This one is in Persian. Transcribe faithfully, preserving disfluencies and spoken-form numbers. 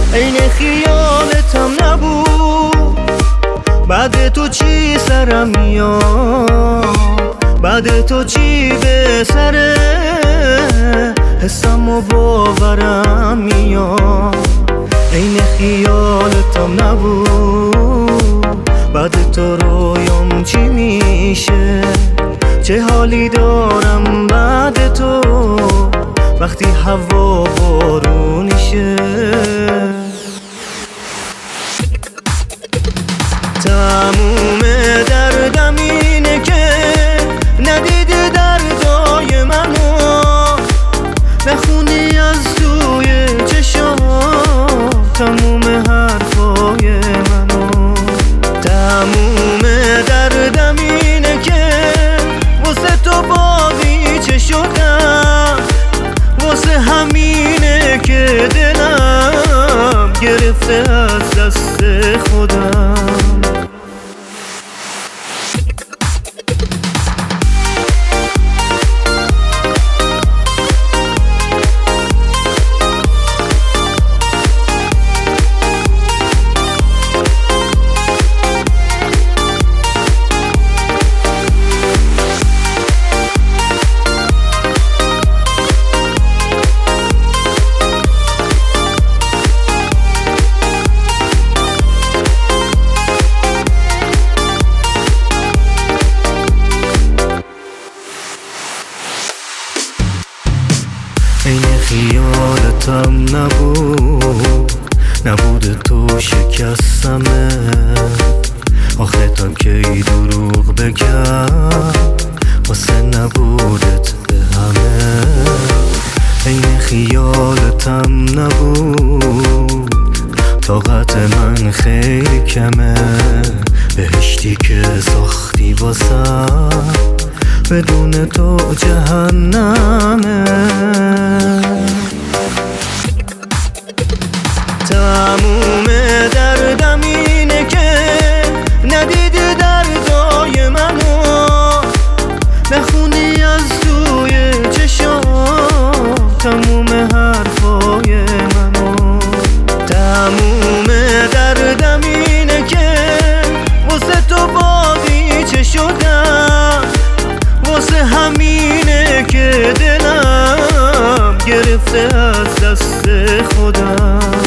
عین خیالتم نبود. بعد تو چی سرم میاد، بعد تو چی به سره حسم و باورم میاد. عین خیالتم نبود، بعد تو رویام چی میشه، چه حالی دارم بعد تو وقتی هوا بارونیشه. تموم دردم اینه که ندیدی دردای منو، نخونی از توی چشات تموم حرفای منو. تموم دردم اینه که واسه تو باقی شدم، واسه همینه که دلم گرفته از دست خودم. عین خیالتم نبود، نبود تو شکستمه. آخه تا کی دروغ بگم واسه نبودت به همه. عین خیالتم نبود، طاقت من خیلی کمه. بهشتی که ساختی واسم بدون تو جهنمه. تموم دردم اینه که ندیدی دردای منو، نخونی از توی چشات تموم حرفای منو. تموم دردم اینه که واسه تو باقی چه شدم، واسه همینه که دلم گرفته از دست خودم.